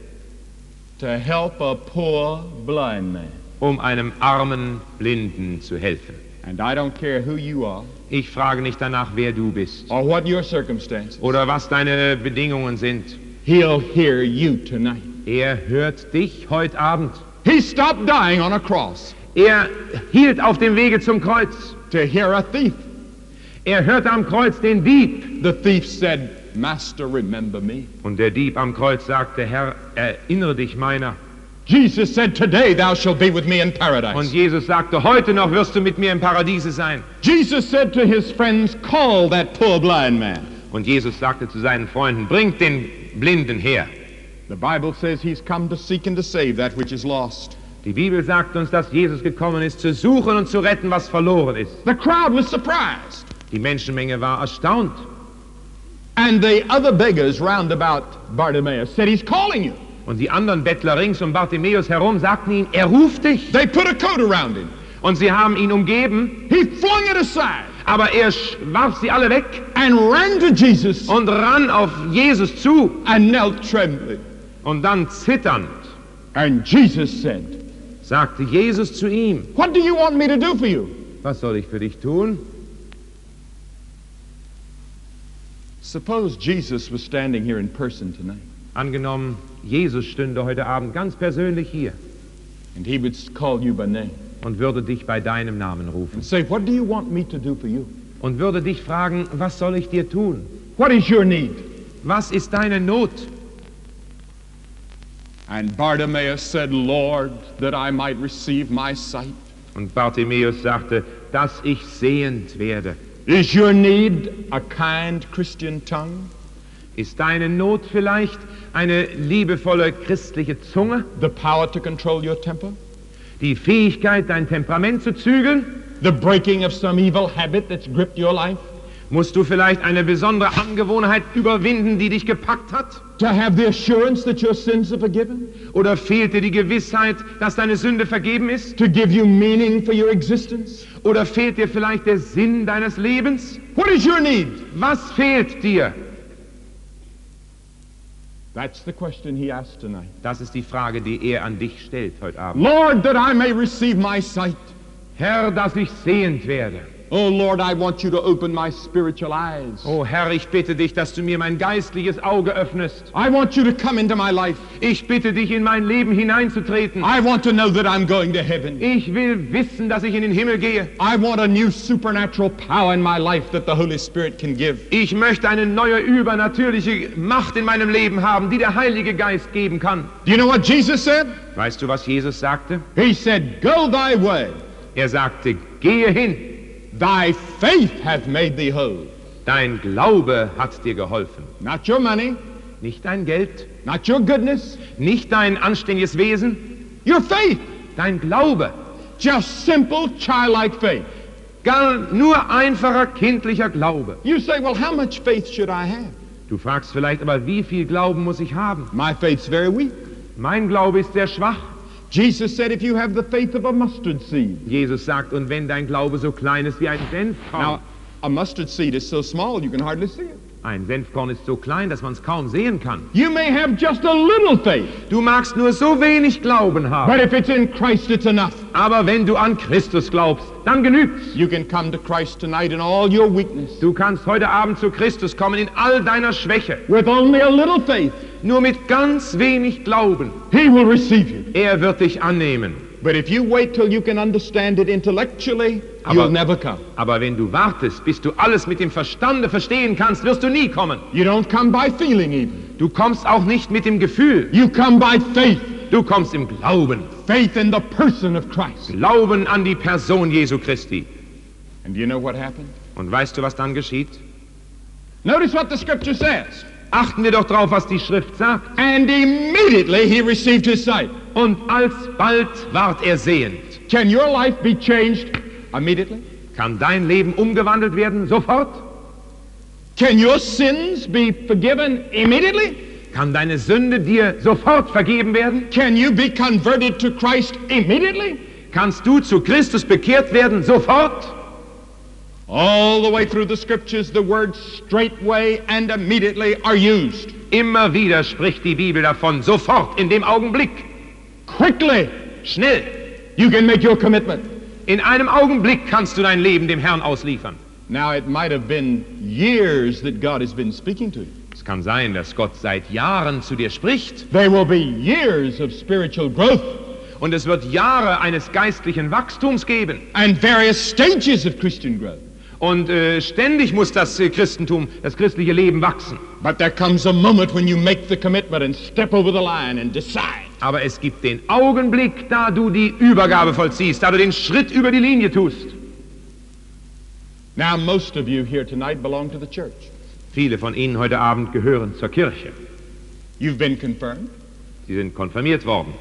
to help a poor blind man. um einem armen Blinden zu helfen. And I don't care who you are Ich frage nicht danach, wer du bist or what your circumstances. oder was deine Bedingungen sind. He'll hear you tonight. Er hört dich heute Abend. He stopped dying on a cross Er hielt auf dem Wege zum Kreuz. to hear a thief. Er hörte am Kreuz den Dieb. The thief said, Master, remember me. Und der Dieb am Kreuz sagte, Herr, erinnere dich meiner. Jesus said, today thou shalt be with me in Und paradise. Jesus sagte, heute noch wirst du mit mir im Paradiese sein. Jesus said to his friends, call that poor blind man. Und Jesus sagte zu seinen Freunden, bringt den Blinden her. The Bible says he's come to seek and to save that which is lost. Die Bibel sagt uns, dass Jesus gekommen ist, zu suchen und zu retten, was verloren ist. The crowd was surprised. Die Menschenmenge war erstaunt. And the other beggars round about Bartimaeus said, he's calling you. Und die anderen Bettler rings um Bartimäus herum sagten ihm, er ruft dich. They put a coat around him. Und sie haben ihn umgeben, He flung it aside aber er warf sie alle weg and ran to Jesus und rann auf Jesus zu. and knelt trembling. Und dann zitternd And Jesus said, sagte Jesus zu ihm, what do you want me to do for you? was soll ich für dich tun? Suppose Jesus was standing here in person tonight Angenommen, Jesus stünde heute Abend ganz persönlich hier and he would call you by name und würde dich bei deinem Namen rufen and say, what do you want me to do for you? und würde dich fragen, was soll ich dir tun? What is your need? Was ist deine Not? And Bartimaeus said, Lord, that I might receive my sight. Und Bartimäus sagte, dass ich sehend werde. Is your need a kind Christian tongue? Ist deine Not vielleicht eine liebevolle christliche Zunge? The power to control your temper? Die Fähigkeit, dein Temperament zu zügeln? The breaking of some evil habit that's gripped your life? Musst du vielleicht eine besondere Angewohnheit überwinden, die dich gepackt hat? To have the assurance that your sins are forgiven? Oder fehlt dir die Gewissheit, dass deine Sünde vergeben ist? To give you meaning for your existence? Oder fehlt dir vielleicht der Sinn deines Lebens? What is your need? Was fehlt dir? That's the question he asked tonight. Das ist die Frage, die er an dich stellt heute Abend. Lord, that I may receive my sight. Herr, dass ich sehend werde. Oh Lord, I want you to open my spiritual eyes. Oh Herr, ich bitte dich, dass du mir mein geistliches Auge öffnest. I want you to come into my life. Ich bitte dich, in mein Leben hineinzutreten. I want to know that I'm going to heaven. Ich will wissen, dass ich in den Himmel gehe. I want a new supernatural power in my life that the Holy Spirit can give. Ich möchte eine neue übernatürliche Macht in meinem Leben haben, die der Heilige Geist geben kann. Do you know what Jesus said? Weißt du, was Jesus sagte? He said, go thy way. Er sagte, gehe hin. Thy faith hath made thee whole. Dein Glaube hat dir geholfen. Not your money, Nicht dein Geld, not your goodness, nicht dein anständiges Wesen, your faith. dein Glaube. Just simple childlike faith. Gar nur einfacher kindlicher Glaube. You say, well, how much faith should I have? Du fragst vielleicht, aber wie viel Glauben muss ich haben? My faith's very weak. Mein Glaube ist sehr schwach. Jesus said, if you have the faith of a mustard seed. Jesus sagt, und wenn dein Glaube so klein ist wie ein Senfkorn. Now, a mustard seed is so small you can hardly see it. Ein Senfkorn ist so klein, dass man es kaum sehen kann. You may have just a little faith, Du magst nur so wenig Glauben haben. but if it's in Christ, it's enough. Aber wenn du an Christus glaubst, dann genügt's. You can come to Christ tonight in all your weakness. Du kannst heute Abend zu Christus kommen in all deiner Schwäche. With only a little faith, Nur mit ganz wenig Glauben. He will receive you. Er wird dich annehmen. But if you wait till you can understand it intellectually, Aber- you'll never come. Aber wenn du wartest, bis du alles mit dem Verstande verstehen kannst, wirst du nie kommen. You don't come by feeling even. Du kommst auch nicht mit dem Gefühl. You come by faith. Du kommst im Glauben. Faith in the person of Christ. Glauben an die Person Jesu Christi. And do you know what happened? Und weißt du, was dann geschieht? Notice what the scripture says. Achten wir doch drauf, was die Schrift sagt. And immediately he received his sight. Und alsbald ward er sehend. Can your life be changed immediately? Kann dein Leben umgewandelt werden sofort? Can your sins be forgiven immediately? Kann deine Sünde dir sofort vergeben werden? Can you be converted to Christ immediately? Kannst du zu Christus bekehrt werden sofort? All the way through the scriptures, the words straightway and immediately are used. Immer wieder spricht die Bibel davon, sofort, in dem Augenblick, Quickly, schnell. you can make your commitment. In einem Augenblick kannst du dein Leben dem Herrn ausliefern. Now, it might have been years that God has been speaking to you. Es kann sein, dass Gott seit Jahren zu dir spricht There will be years of spiritual growth und es wird Jahre eines geistlichen Wachstums geben. and various stages of Christian growth. Und äh, ständig muss das äh, Christentum, das christliche Leben wachsen. But there comes a moment when you make the commitment and step over the line and decide. Aber es gibt den Augenblick, da du die Übergabe vollziehst, da du den Schritt über die Linie tust. Now, most of you here tonight belong to the church. Viele von Ihnen heute Abend gehören zur Kirche. You've been confirmed, Sie sind konfirmiert worden.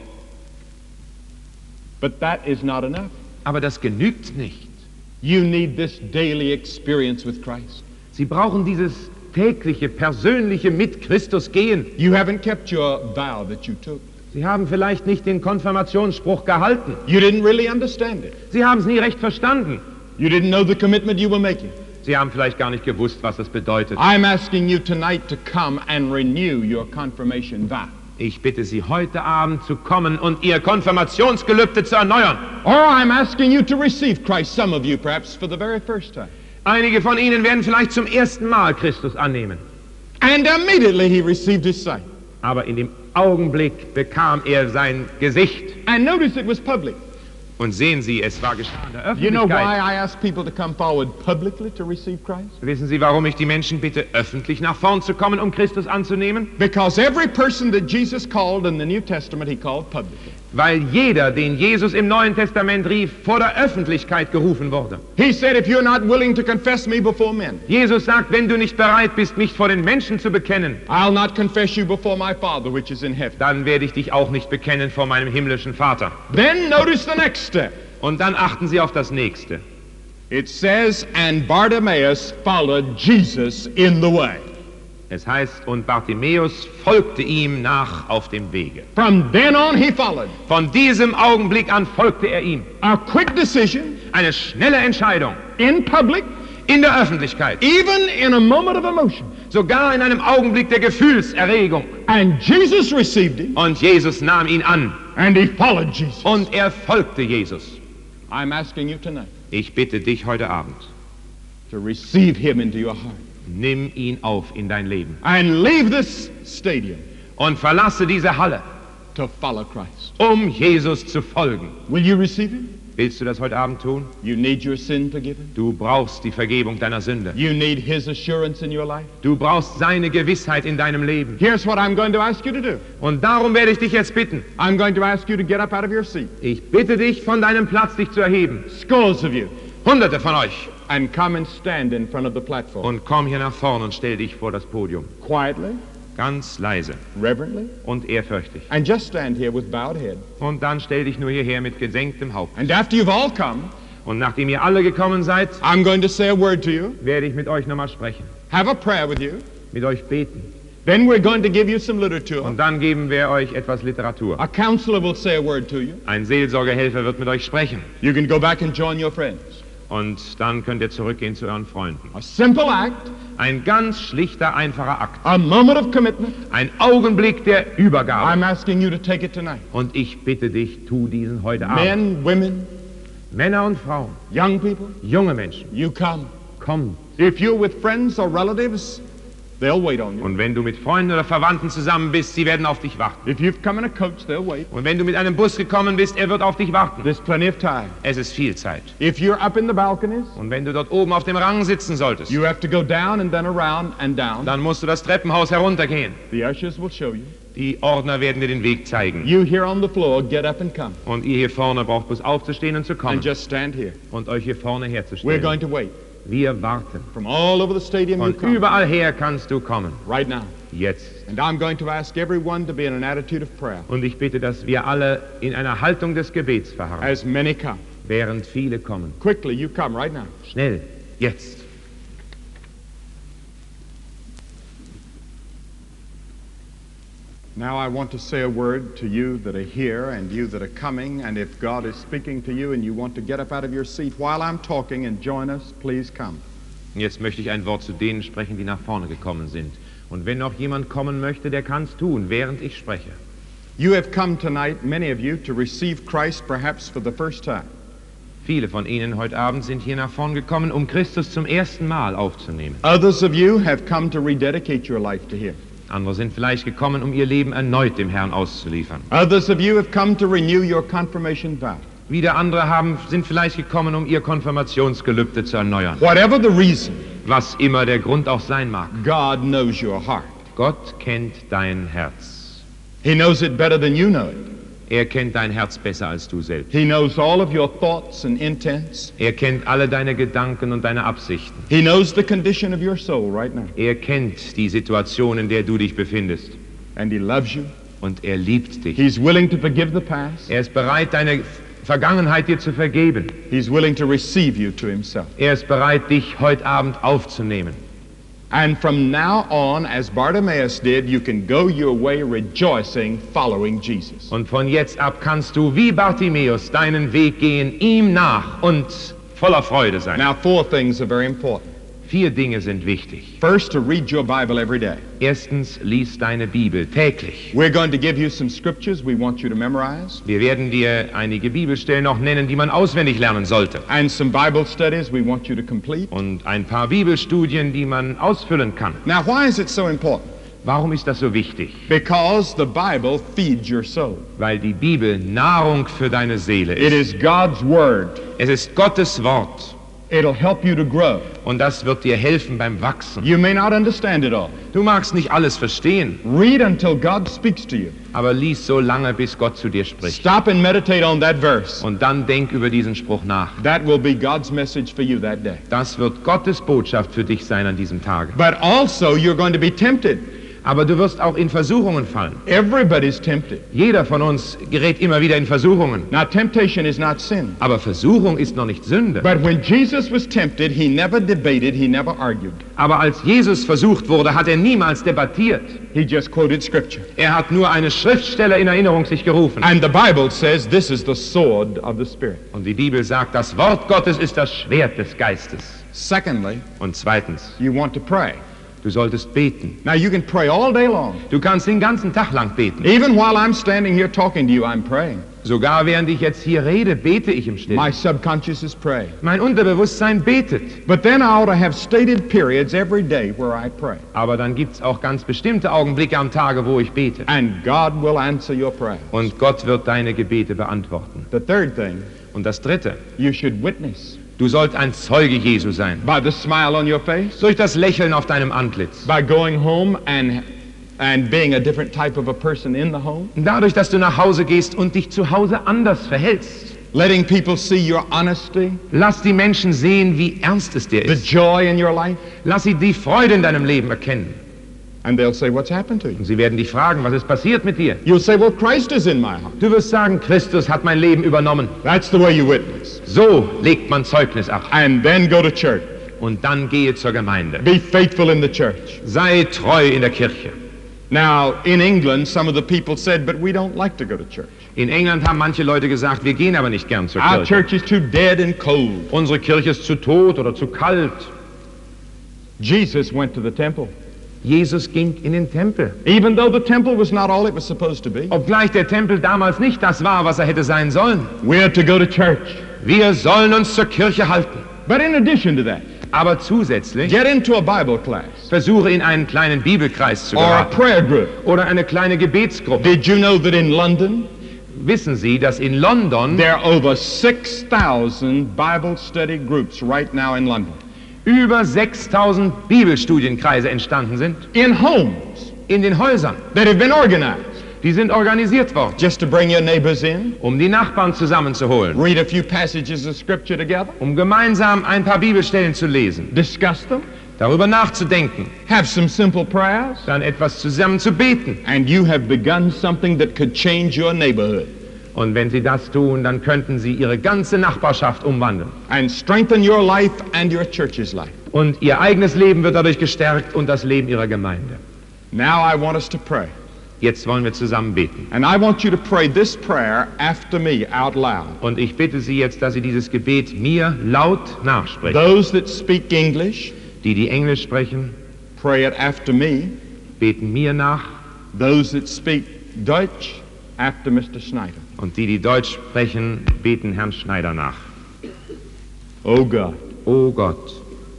but that is not enough. Aber das genügt nicht. You need this daily experience with Christ. Sie brauchen dieses tägliche, persönliche mit Christus gehen. You haven't kept your vow that you took. Sie haben vielleicht nicht den Konfirmationsspruch gehalten. You didn't really understand it. Sie haben es nie recht verstanden. You didn't know the commitment you were making. Sie haben vielleicht gar nicht gewusst, was es bedeutet. I'm asking you tonight to come and renew your confirmation vow. Ich bitte Sie, heute Abend zu kommen und Ihr Konfirmationsgelübde zu erneuern. Or I'm asking you to receive Christ, some of you perhaps for the very first time. Einige von Ihnen werden vielleicht zum ersten Mal Christus annehmen. And immediately he received his sight. Aber in dem Augenblick bekam er sein Gesicht. And notice it was public. Und sehen Sie, es war geschah in der You know why Öffentlichkeit. I ask people to come forward publicly to receive Christ? Wissen Sie, warum ich die Menschen bitte, öffentlich nach vorn zu kommen, um Christus anzunehmen? Because every person that Jesus called in the New Testament, he called publicly. Weil jeder, den Jesus im Neuen Testament rief, vor der Öffentlichkeit gerufen wurde. He said, if you're not willing to confess me before men, Jesus sagt, wenn du nicht bereit bist, mich vor den Menschen zu bekennen, I'll not confess you before my Father which is in heaven. dann werde ich dich auch nicht bekennen vor meinem himmlischen Vater. Then notice the next step. Und dann achten Sie auf das Nächste. It says, and Bartimaeus followed Jesus in the way. Es heißt, und Bartimäus folgte ihm nach auf dem Wege. From then on he followed. Von diesem Augenblick an folgte er ihm. A quick decision Eine schnelle Entscheidung in public, in der Öffentlichkeit, even in a moment of emotion. sogar in einem Augenblick der Gefühlserregung. And Jesus received him, Und Jesus nahm ihn an and he followed Jesus. und er folgte Jesus. I'm asking you tonight Ich bitte dich heute Abend, to receive him into your heart nimm ihn auf in dein Leben and leave this stadium und verlasse diese Halle, to follow Christ. um Jesus zu folgen. Will you receive him? Willst du das heute Abend tun? You need your sin forgiven. Du brauchst die Vergebung deiner Sünde. You need his assurance in your life. Du brauchst seine Gewissheit in deinem Leben. Here's what I'm going to ask you to do. Und darum werde ich dich jetzt bitten. I'm going to ask you to get up out of your seat, Ich bitte dich, von deinem Platz dich zu erheben. scores of you, Hunderte von euch. and come and stand in front of the platform. Und komm hier nach vorn und stell dich vor das Podium. Quietly, Ganz leise reverently, und ehrfürchtig. and just stand here with bowed head. Und dann stell dich nur hierher mit gesenktem Haupt. And after you've all come, Und nachdem ihr alle gekommen seid, I'm going to say a word to you, werde ich mit euch nochmal sprechen. have a prayer with you. Mit euch beten. Then we're going to give you some literature. Und dann geben wir euch etwas Literatur. A counselor will say a word to you. Ein Seelsorgehelfer wird mit euch sprechen. You can go back and join your friends. Und dann könnt ihr zurückgehen zu euren Freunden. A simple act, Ein ganz schlichter, einfacher Akt. a moment of commitment. Ein Augenblick der Übergabe. I'm asking you to take it tonight. Und ich bitte dich, tu diesen heute Abend. Men, women, Männer und Frauen, young people, junge Menschen, you come. komm. If you're with friends or relatives they'll wait on you. Und wenn du mit Freunden oder Verwandten zusammen bist, sie werden auf dich warten. If you've come in a coach, they'll wait. Und wenn du mit einem Bus gekommen bist, er wird auf dich warten. There's plenty of time. Es ist viel Zeit. If you're up in the balconies, Und wenn du dort oben auf dem Rang sitzen solltest, you have to go down and then around and down. dann musst du das Treppenhaus heruntergehen. The ushers will show you. Die Ordner werden dir den Weg zeigen. You here on the floor, get up and come. Und ihr hier vorne braucht bloß aufzustehen und zu kommen. And just stand here. Und euch hier vorne We're herzustellen. going to wait. Wir warten. From all over the stadium you Von come. überall her kannst du kommen. Right now. Jetzt. And I'm going to ask everyone to be in an attitude of prayer. Und ich bitte, dass wir alle in einer Haltung des Gebets verharren, As many come. während viele kommen. Quickly, you come right now. Schnell. Jetzt. Now I want to say a word to you that are here and you that are coming, and if God is speaking to you and you want to get up out of your seat while I'm talking and join us, please come. Jetzt möchte ich ein Wort zu denen sprechen, die nach vorne gekommen sind. Und wenn noch jemand kommen möchte, der kann es tun, während ich spreche. You have come tonight, many of you, to receive Christ perhaps for the first time. Viele von Ihnen heute Abend sind hier nach vorne gekommen, um Christus zum ersten Mal aufzunehmen. Others of you have come to rededicate your life to Him. Andere sind vielleicht gekommen, um ihr Leben erneut dem Herrn auszuliefern. Others of you have come to renew your confirmation vow. Wieder andere haben, sind vielleicht gekommen, um ihr Konfirmationsgelübde zu erneuern. Whatever the reason, Was immer der Grund auch sein mag. God knows your heart. Gott kennt dein Herz. He knows it better than you know it. Er kennt dein Herz besser als du selbst. He knows all of your thoughts and intents. Er kennt alle deine Gedanken und deine Absichten. He knows the condition of your soul right now. Er kennt die Situation, in der du dich befindest. And He loves you. Und er liebt dich. He's willing to forgive the past. Er ist bereit, deine Vergangenheit dir zu vergeben. He's willing to receive you to Himself. Er ist bereit, dich heute Abend aufzunehmen. And from now on, as Bartimaeus did, you can go your way rejoicing, following Jesus. Und von jetzt ab kannst du wie Bartimäus deinen Weg gehen, ihm nach und voller Freude sein. Now, four things are very important. Vier Dinge sind wichtig. First, to read your Bible every day. Erstens, lies deine Bibel täglich. We're going to give you some scriptures we want you to memorize, Wir werden dir einige Bibelstellen noch nennen, die man auswendig lernen sollte. and some Bible studies we want you to complete. Und ein paar Bibelstudien, die man ausfüllen kann. Now, why is it so important? Warum ist das so wichtig? Because the Bible feeds your soul. Weil die Bibel Nahrung für deine Seele It ist. is God's Word. Es ist Gottes Wort. It'll help you to grow. Und das wird dir helfen beim Wachsen. You may not understand it all. Du magst nicht alles verstehen, Read until God speaks to you. aber lies so lange, bis Gott zu dir spricht. Stop and meditate on that verse. Und dann denk über diesen Spruch nach. That will be God's message for you that day. Das wird Gottes Botschaft für dich sein an diesem Tage. But also, you're going to be tempted. Aber du wirst auch in Versuchungen fallen. Everybody's tempted. Jeder von uns gerät immer wieder in Versuchungen. Now, temptation is not sin. Aber Versuchung ist noch nicht Sünde. But when Jesus was tempted, He never debated, He never argued. Aber als Jesus versucht wurde, hat er niemals debattiert. He just quoted Scripture. Er hat nur eine Schriftstelle in Erinnerung sich gerufen. And the Bible says this is the sword of the Spirit. Und die Bibel sagt, das Wort Gottes ist das Schwert des Geistes. Secondly, Und zweitens, you want to pray. du solltest beten. Now, you can pray all day long. Du kannst den ganzen Tag lang beten. Even while I'm standing here talking to you, I'm praying. Sogar während ich jetzt hier rede, bete ich im My Stillen. subconscious is praying. Mein Unterbewusstsein betet. But then I ought to have stated periods every day where I pray. Aber dann gibt es auch ganz bestimmte Augenblicke am Tage, wo ich bete. And God will answer your prayer. Und Gott wird deine Gebete beantworten. The third thing, Und das Dritte, you should witness du sollst ein Zeuge Jesu sein. by the smile on your face, Durch das Lächeln auf deinem Antlitz. by going home and and being a different type of a person in the home, Dadurch, dass du nach Hause gehst und dich zu Hause anders verhältst. letting people see your honesty, Lass die Menschen sehen, wie ernst es dir the ist. joy in your life, Lass sie die Freude in deinem Leben erkennen. and they'll say, what's happened to you? Und sie werden dich fragen, was ist passiert mit dir? You'll say, well, Christ is in my heart. Du wirst sagen, Christus hat mein Leben übernommen. That's the way you witness. So legt man Zeugnis ab. And then go to church. Und dann gehe zur Gemeinde. Be faithful in the church. Sei treu in der Kirche. Now, in England, some of the people said, but we don't like to go to church. In England haben manche Leute gesagt, wir gehen aber nicht gern zur Our Kirche. church is too dead and cold. Unsere Kirche ist zu tot oder zu kalt. Jesus went to the temple. Jesus ging in den Tempel. Even though the temple was not all it was supposed to be. Obgleich der Tempel damals nicht das war, was er hätte sein sollen. We're to go to church. Wir sollen uns zur Kirche halten. But in addition to that, Aber zusätzlich get into a Bible class versuche in einen kleinen Bibelkreis zu or a geraten prayer group. oder eine kleine Gebetsgruppe. Did you know that in London Wissen Sie, dass in London there are over six thousand Bible study groups right now in London? über sechstausend Bibelstudienkreise entstanden sind? In homes In den Häusern. that have been organized Die sind organisiert worden, just to bring your neighbors in, um die Nachbarn zusammenzuholen, read a few passages of Scripture together, um gemeinsam ein paar Bibelstellen zu lesen, discuss them, darüber nachzudenken, have some simple prayers, dann etwas zusammen zu beten. and you have begun something that could change your neighborhood Und wenn Sie das tun, dann könnten Sie Ihre ganze Nachbarschaft umwandeln. and strengthen your life and your church's life. Und Ihr eigenes Leben wird dadurch gestärkt und das Leben Ihrer Gemeinde. Now I want us to pray. Jetzt wollen wir zusammen beten. And I want you to pray this prayer after me out loud. Und ich bitte Sie jetzt, dass Sie dieses Gebet mir laut nachsprechen. Those that speak English, Die, die Englisch sprechen, pray it after me. beten mir nach. Those that speak Dutch, after Mister Schneider. Und die, die Deutsch sprechen, beten Herrn Schneider nach. Oh God, O Gott,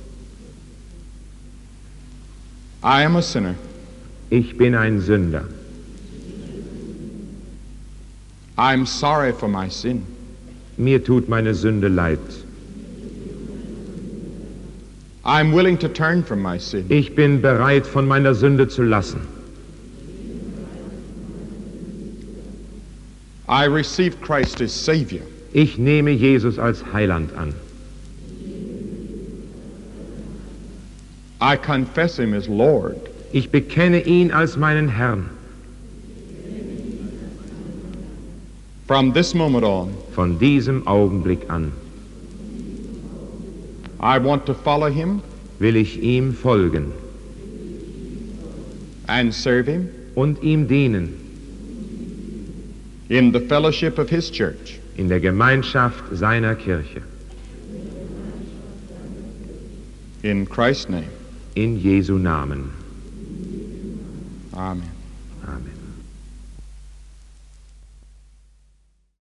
I am a sinner. ich bin ein Sünder. I'm sorry for my sin. Mir tut meine Sünde leid. I'm willing to turn from my sin. Ich bin bereit, von meiner Sünde zu lassen. I receive Christ as Savior. Ich nehme Jesus als Heiland an. I confess Him as Lord. Ich bekenne ihn als meinen Herrn. From this moment on, Von diesem Augenblick an I want to follow Him will ich ihm folgen and serve Him und ihm dienen in the fellowship of His church. in der Gemeinschaft seiner Kirche. In Christ's name, In Jesu Namen. amen. Amen.